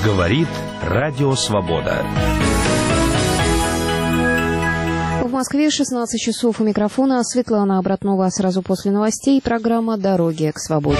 Говорит Радио Свобода. В Москве 16 часов. У микрофона Светлана Обратнова. Сразу после новостей программа «Дороги к свободе».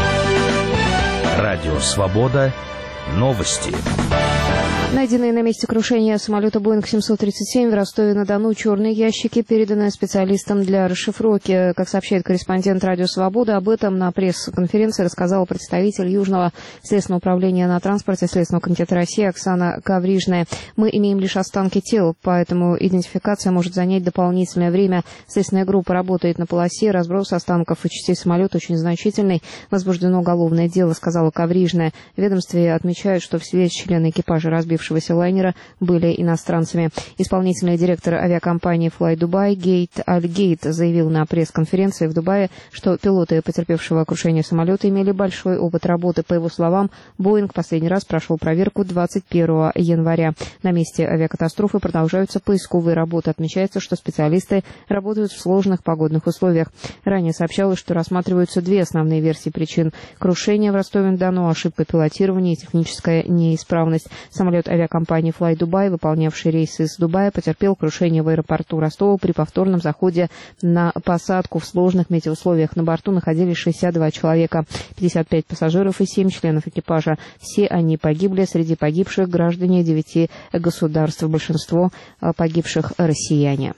Радио Свобода. Новости. Найденные на месте крушения самолета Боинг 737 в Ростове-на-Дону черные ящики переданы специалистам для расшифровки. Как сообщает корреспондент Радио Свобода, об этом на пресс-конференции рассказал представитель Южного следственного управления на транспорте Следственного комитета России Оксана Коврижная. Мы имеем лишь останки тел, поэтому идентификация может занять дополнительное время. Следственная группа работает на полосе. Разброс останков и частей самолета очень значительный. Возбуждено уголовное дело, сказала Коврижная. В ведомстве отмечают, что все члены экипажа разбившегося лайнера были иностранцами. Исполнительный директор авиакомпании Fly Dubai Гейт Аль-Гейт заявил на пресс-конференции в Дубае, что пилоты потерпевшего крушение самолета имели большой опыт работы. По его словам, Боинг последний раз прошел проверку 21 января. На месте авиакатастрофы продолжаются поисковые работы. Отмечается, что специалисты работают в сложных погодных условиях. Ранее сообщалось, что рассматриваются две основные версии причин крушения в Ростове-на-Дону: ошибка пилотирования и техническая неисправность. Самолет авиакомпании Fly Dubai, выполнявший рейс из Дубая, потерпел крушение в аэропорту Ростова при повторном заходе на посадку в сложных метеоусловиях. На борту находились 62 человека, 55 пассажиров и 7 членов экипажа. Все они погибли. Среди погибших граждане 9 государств. Большинство погибших россияне.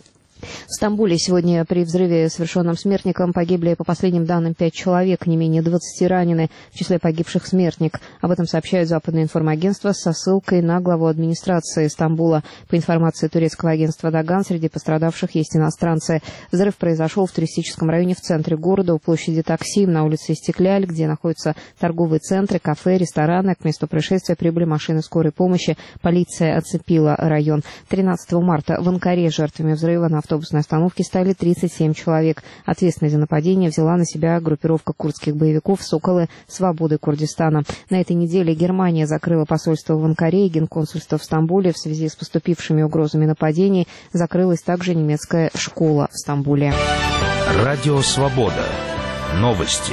В Стамбуле сегодня при взрыве, совершенном смертником, погибли, по последним данным, 5 человек, не менее 20 ранены. В числе погибших смертник. Об этом сообщают западные информагентства со ссылкой на главу администрации Стамбула. По информации турецкого агентства «Даган», среди пострадавших есть иностранцы. Взрыв произошел в туристическом районе в центре города, у площади Таксим, на улице Истекляль, где находятся торговые центры, кафе, рестораны. К месту происшествия прибыли машины скорой помощи. Полиция оцепила район. 13 марта в Анкаре жертвами взрыва на автобусной остановке стали 37 человек. Ответственность за нападение взяла на себя группировка курдских боевиков «Соколы свободы Курдистана». На этой неделе Германия закрыла посольство в Анкаре и генконсульство в Стамбуле. В связи с поступившими угрозами нападений закрылась также немецкая школа в Стамбуле. Радио Свобода. Новости.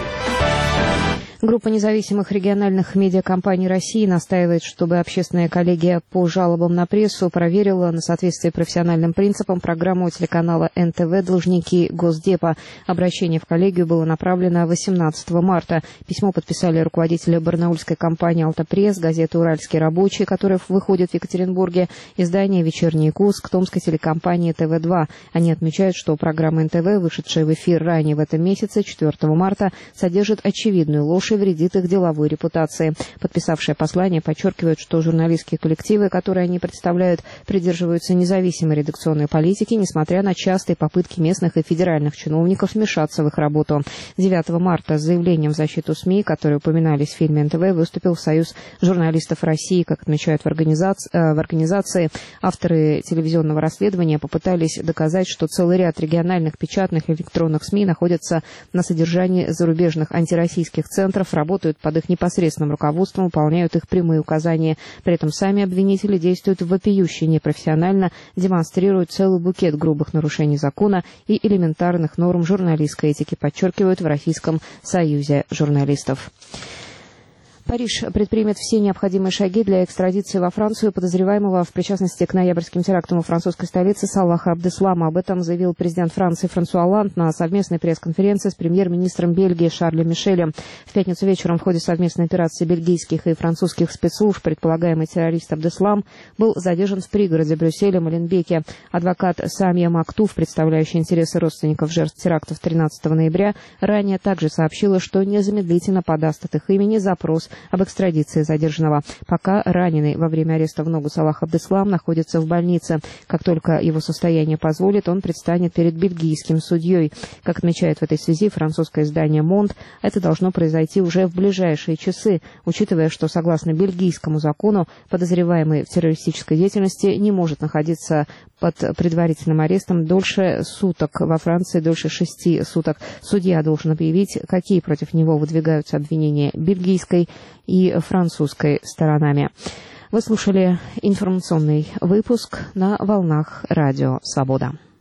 Группа независимых региональных медиакомпаний России настаивает, чтобы общественная коллегия по жалобам на прессу проверила на соответствие профессиональным принципам программу телеканала НТВ «Должники Госдепа». Обращение в коллегию было направлено 18 марта. Письмо подписали руководители барнаульской компании «Алтапресс», газеты «Уральский рабочий», которая выходит в Екатеринбурге, издание «Вечерний Курск», томской телекомпании ТВ-2. Они отмечают, что программа НТВ, вышедшая в эфир ранее в этом месяце, 4 марта, содержит очевидную ложь и вредит их деловой репутации. Подписавшие послание подчеркивают, что журналистские коллективы, которые они представляют, придерживаются независимой редакционной политики, несмотря на частые попытки местных и федеральных чиновников вмешаться в их работу. 9 марта с заявлением в защиту СМИ, которые упоминались в фильме НТВ, выступил Союз журналистов России. Как отмечают в организации, авторы телевизионного расследования попытались доказать, что целый ряд региональных печатных и электронных СМИ находятся на содержании зарубежных антироссийских центров, работают под их непосредственным руководством, выполняют их прямые указания. При этом сами обвинители действуют вопиюще непрофессионально, демонстрируют целый букет грубых нарушений закона и элементарных норм журналистской этики, подчеркивают в Российском союзе журналистов. Париж предпримет все необходимые шаги для экстрадиции во Францию подозреваемого в причастности к ноябрьским терактам у французской столицы Салаха Абдеслама. Об этом заявил президент Франции Франсуа Олланд на совместной пресс-конференции с премьер-министром Бельгии Шарлем Мишелем. В пятницу вечером в ходе совместной операции бельгийских и французских спецслужб предполагаемый террорист Абдеслам был задержан в пригороде Брюсселя Моленбеке. Адвокат Самия Мактуф, представляющий интересы родственников жертв терактов 13 ноября, ранее также сообщила, что незамедлительно подаст от их имени запрос об экстрадиции задержанного. Пока раненый во время ареста в ногу Салах Абдеслам находится в больнице. Как только его состояние позволит, он предстанет перед бельгийским судьей. Как отмечает в этой связи французское издание «Монд», это должно произойти уже в ближайшие часы, учитывая, что, согласно бельгийскому закону, подозреваемый в террористической деятельности не может находиться под предварительным арестом дольше суток. Во Франции дольше 6 суток. Судья должен объявить, какие против него выдвигаются обвинения бельгийской и французской сторонами. Вы слушали информационный выпуск на волнах Радио Свобода.